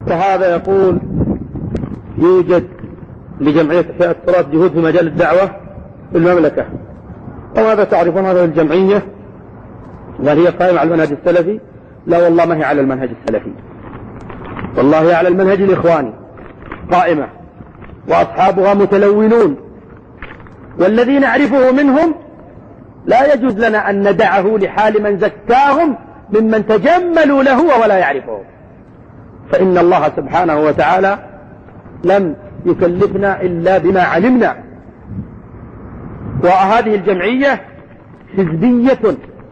فهذا يقول يوجد لجمعية إحياء التراث جهود في مجال الدعوة في المملكة، وماذا تعرفون هذه الجمعية؟ وهل هي قائمة على المنهج السلفي؟ لا والله ما هي على المنهج السلفي، والله هي على المنهج الإخواني قائمة، وأصحابها متلونون، والذي نعرفه منهم لا يجوز لنا أن ندعه لحال من زكاهم ممن تجملوا له ولا يعرفه، فإن الله سبحانه وتعالى لم يكلفنا إلا بما علمنا. وهذه الجمعية حزبية،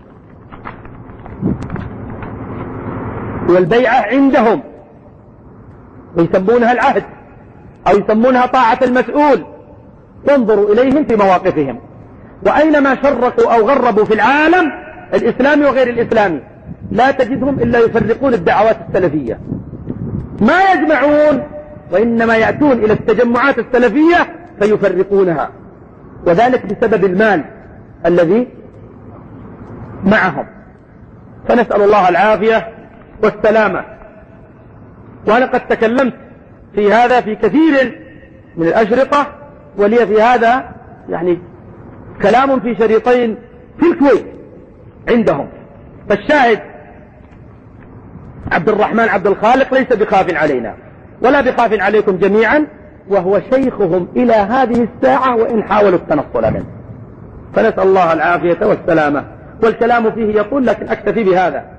والبيعة عندهم، ويسمونها العهد أو يسمونها طاعة المسؤول. تنظروا إليهم في مواقفهم، وأينما شرقوا أو غربوا في العالم الإسلامي وغير الإسلامي لا تجدهم إلا يفرقون الدعوات السلفية، ما يجمعون، وإنما يأتون إلى التجمعات السلفية فيفرقونها، وذلك بسبب المال الذي معهم. فنسأل الله العافية والسلامة. وأنا قد تكلمت في هذا في كثير من الأشرطة، ولي في هذا يعني كلام في شريطين في الكويت عندهم. فالشاهد عبد الرحمن عبد الخالق ليس بخاف علينا ولا بخاف عليكم جميعا، وهو شيخهم إلى هذه الساعة وإن حاولوا التنصل منه. فنسأل الله العافية والسلامة، والكلام فيه يطول لكن أكتفي بهذا.